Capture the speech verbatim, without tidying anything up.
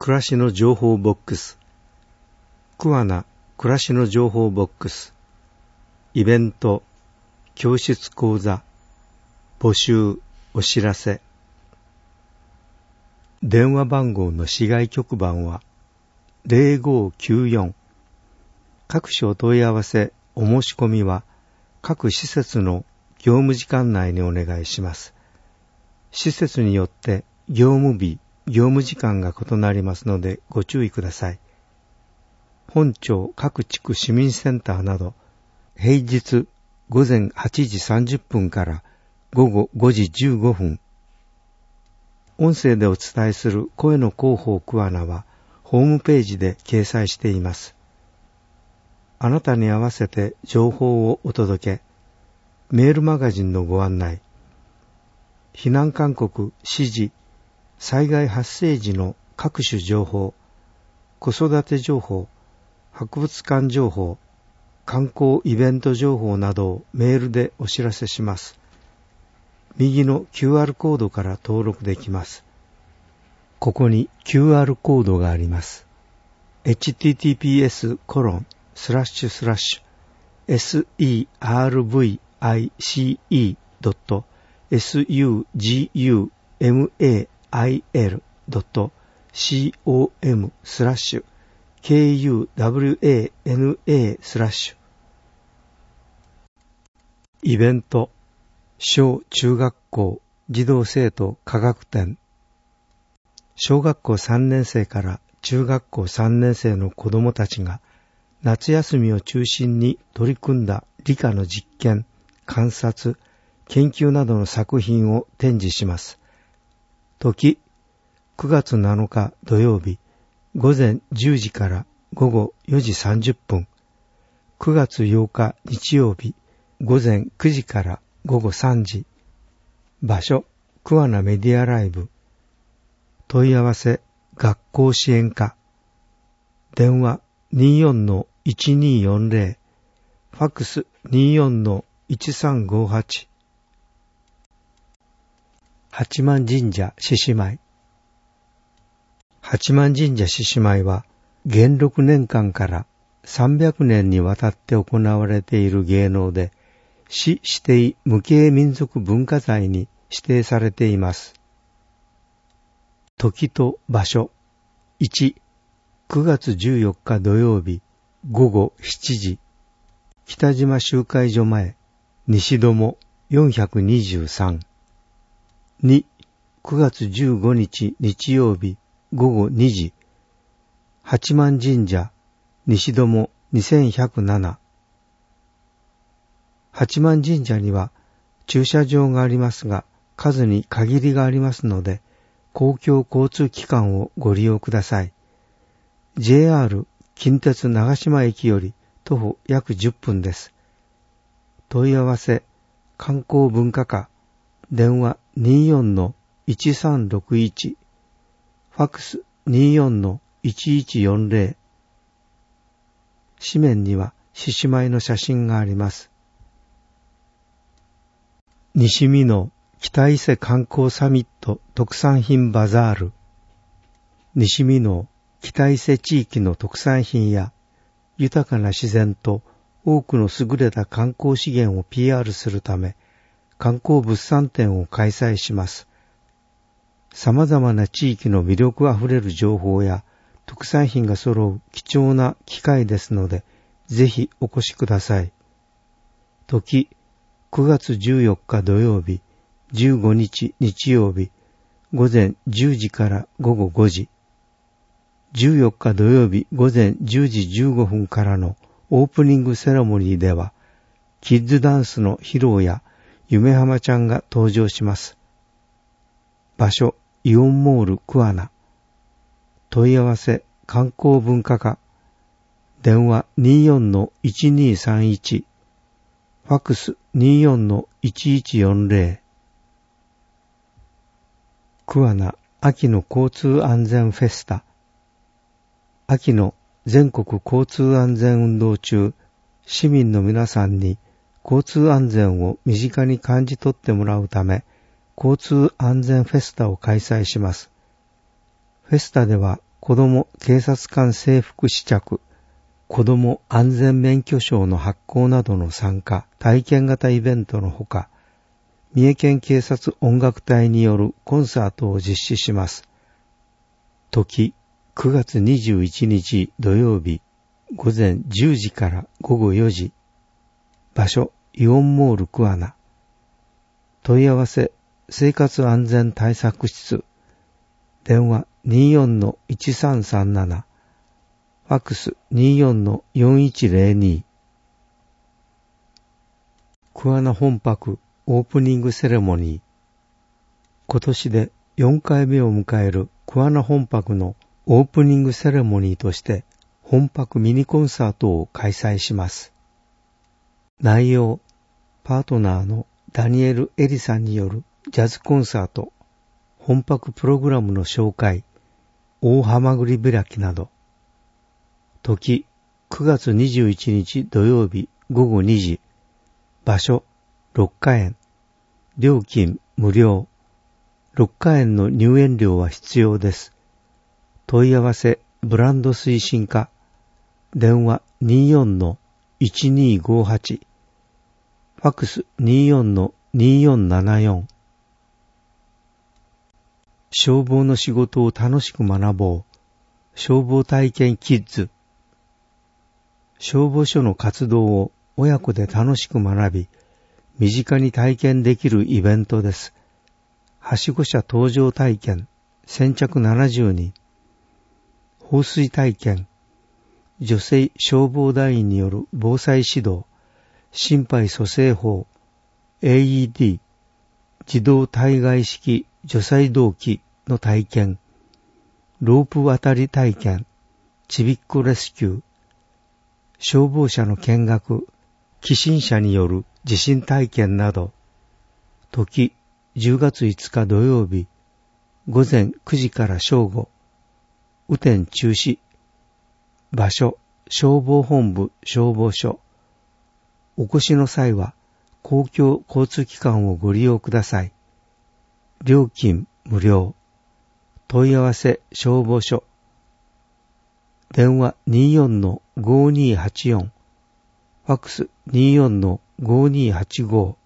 暮らしの情報ボックス、桑名暮らしの情報ボックス、イベント、教室講座、募集、お知らせ。電話番号の市外局番はゼロごきゅうよん。各種お問い合わせ、お申し込みは各施設の業務時間内にお願いします。施設によって業務日、業務時間が異なりますのでご注意ください。本町各地区市民センターなど平日午前はちじさんじゅっぷんから午後ごじじゅうごふん。音声でお伝えする声の広報桑名はホームページで掲載しています。あなたに合わせて情報をお届け。メールマガジンのご案内。避難勧告、指示、災害発生時の各種情報、子育て情報、博物館情報、観光イベント情報などをメールでお知らせします。右の キューアール コードから登録できます。ここに キューアール コードがあります。エイチティーティーピーエスコロンスラッシュスラッシュエスイーアールブイアイシーイードットエスユージーユーエムエーアイエルドットコムスラッシュケーユーダブリューエーエヌエースラッシュイベント小中学校児童生徒科学展。小学校さんねん生から中学校さんねん生の子どもたちが夏休みを中心に取り組んだ理科の実験、観察、研究などの作品を展示します。時、くがつなのか土曜日、午前じゅうじから午後よじさんじゅっぷん。くがつようか日曜日、午前くじから午後さんじ。場所、桑名メディアライブ。問い合わせ、学校支援課。電話 にじゅうよんのいちにーよんゼロ。ファックス にじゅうよんのいちさんごはち。八幡神社獅子舞。八幡神社獅子舞は元禄年間からさんびゃくねんにわたって行われている芸能で、市指定無形民俗文化財に指定されています。時と場所。いち、くがつじゅうよっか土曜日、午後しちじ。北島集会所前、西友よんひゃくにじゅうさん。に、くがつじゅうごにち日曜日、午後にじ。八幡神社、西友にせんひゃくなな。八幡神社には駐車場がありますが、数に限りがありますので、公共交通機関をご利用ください。ジェイアール 近鉄長島駅より徒歩約じゅっぷんです。問い合わせ、観光文化課、電話 にじゅうよんのいちさんろくいち、ファックス にじゅうよんのいちいちよんゼロ。紙面には獅子舞の写真があります。西美濃北伊勢観光サミット特産品バザール。西美濃北伊勢地域の特産品や豊かな自然と多くの優れた観光資源を ピーアール するため、観光物産展を開催します。様々な地域の魅力あふれる情報や特産品が揃う貴重な機会ですので、ぜひお越しください。時、くがつじゅうよっか土曜日、じゅうごにち日曜日、午前じゅうじから午後ごじ。じゅうよっか土曜日午前じゅうじじゅうごふんからのオープニングセレモニーでは、キッズダンスの披露や夢浜ちゃんが登場します。場所、イオンモール桑名。問い合わせ、観光文化課。電話 にじゅうよんのいちにさんいち。ファックス にじゅうよんのいちいちよんゼロ。桑名秋の交通安全フェスタ。秋の全国交通安全運動中、市民の皆さんに交通安全を身近に感じ取ってもらうため、交通安全フェスタを開催します。フェスタでは子ども警察官制服試着、子ども安全免許証の発行などの参加、体験型イベントのほか、三重県警察音楽隊によるコンサートを実施します。時、くがつにじゅういちにち土曜日、午前じゅうじから午後よじ。場所、イオンモール桑名。問い合わせ、生活安全対策室。電話 にじゅうよんのいちさんさんなな。ファックス にじゅうよんのよんいちゼロに。桑名本泊オープニングセレモニー。今年でよんかいめを迎える桑名本泊のオープニングセレモニーとして本泊ミニコンサートを開催します。内容、パートナーのダニエル・エリさんによるジャズコンサート、本泊プログラムの紹介、大はまぐり開きなど。時、くがつにじゅういちにち土曜日午後にじ。場所、六花園。料金無料。六花園の入園料は必要です。問い合わせ、ブランド推進課。電話 にじゅうよんのいちにごはち。ファックス にじゅうよんのによんななよん。消防の仕事を楽しく学ぼう。消防体験キッズ。消防署の活動を親子で楽しく学び、身近に体験できるイベントです。はしご車搭乗体験、先着ななじゅうにん。放水体験、女性消防団員による防災指導、心肺蘇生法、エーイーディー、自動対外式除細動器の体験、ロープ渡り体験、ちびっこレスキュー、消防車の見学、起震車による地震体験など、時じゅうがついつか土曜日、午前くじから正午、雨天中止、場所、消防本部消防署。お越しの際は、公共交通機関をご利用ください。料金無料。問い合わせ消防署。電話 にじゅうよんのごにはちよん。ファックス にじゅうよんのごにはちご。